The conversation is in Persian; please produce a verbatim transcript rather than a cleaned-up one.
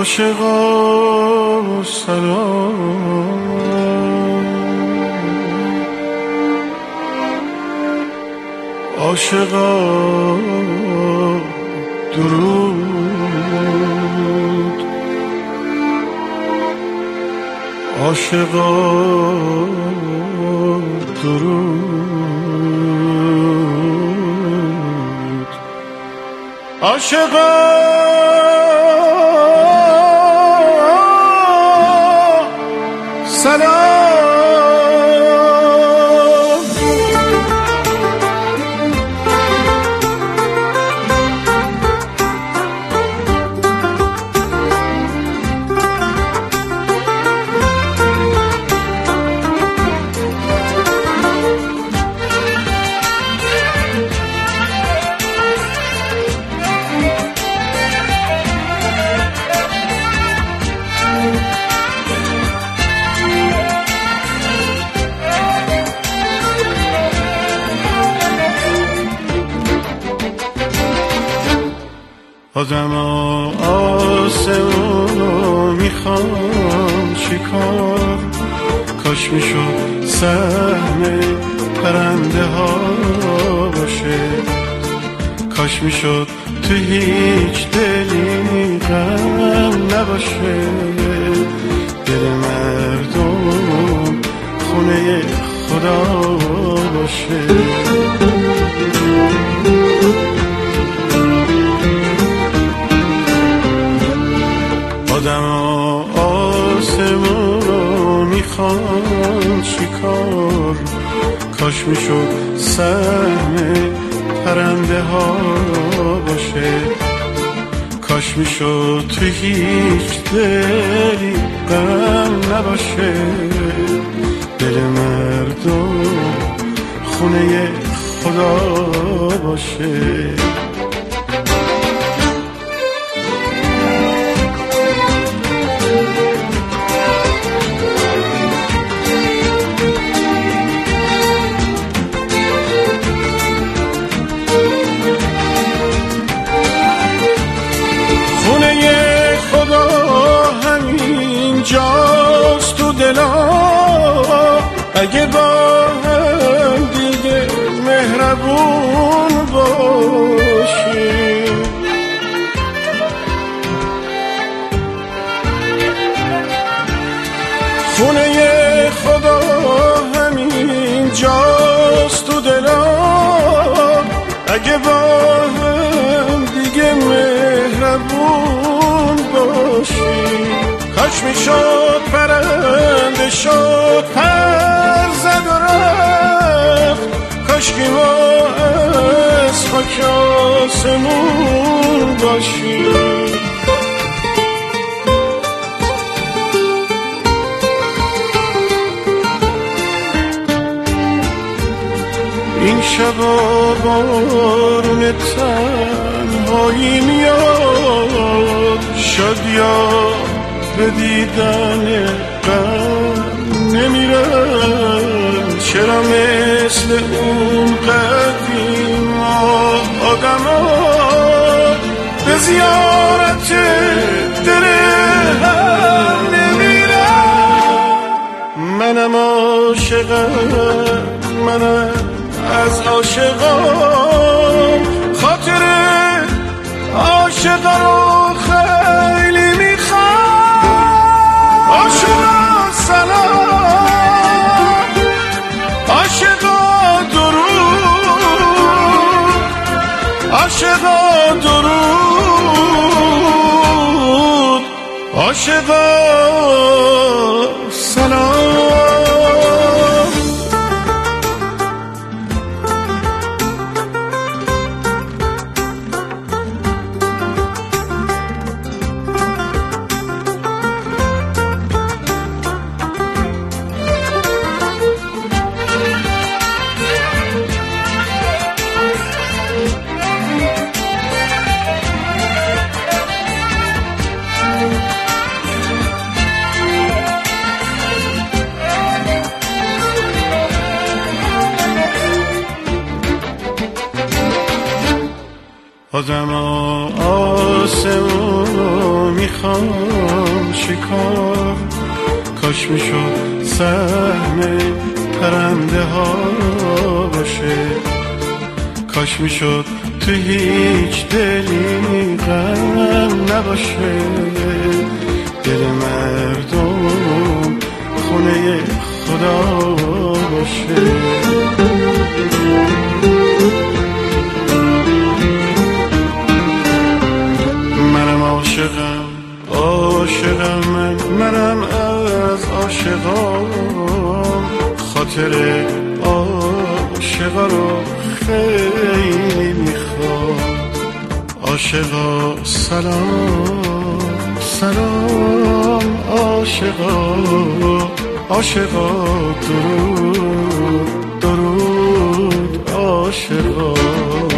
عاشقا سلام، عاشقا درود، عاشقا درود، عاشقا سلام. آدم آسمونو میخوام چیکار، کاش میشد سهم پرنده ها باشه، کاش میشد تو هیچ دلی غم نباشه، دل مردم خونه خدا باشه. آدم آسمون رو میخوان چیکار، کاش میشد سهم پرنده ها باشه، کاش میشد تو هیچ دلی غم نباشه، دل مردم خونه خدا باشه. جاست تو دلا، اگه با هم دیگه مهربون باشیم، خونه خدا همین جاست تو دلا، اگه با هم دیگه مهربون باشیم، کاش میشد پرنده شد پر زد و رفت، کاش که ما از خاک آسمون باشیم. این شبا بارون تنهایی میاد، شاید یاد به دیدن غم نمیرم، چرا مثل اون قدیم آدم ها به زیارت دل هم نمیرم. منم عاشقم، منم از عاشقام، خاطر عاشقا رو خیلی میخوام. عاشقا سلام، عاشقا درود، عاشقا درود، عاشقا سلام. آدم آسمون رو میخوام شکار، کاش میشد سهم پرنده ها باشه، کاش میشد تو هیچ دلی غم نباشه، دل مردم خونه خدا باشه. منم عاشقم عاشقم من منم از عاشقام، خاطر عاشقا رو خیلی میخوام. عاشقا سلام سلام، عاشقا عاشقا درود درود عاشقا.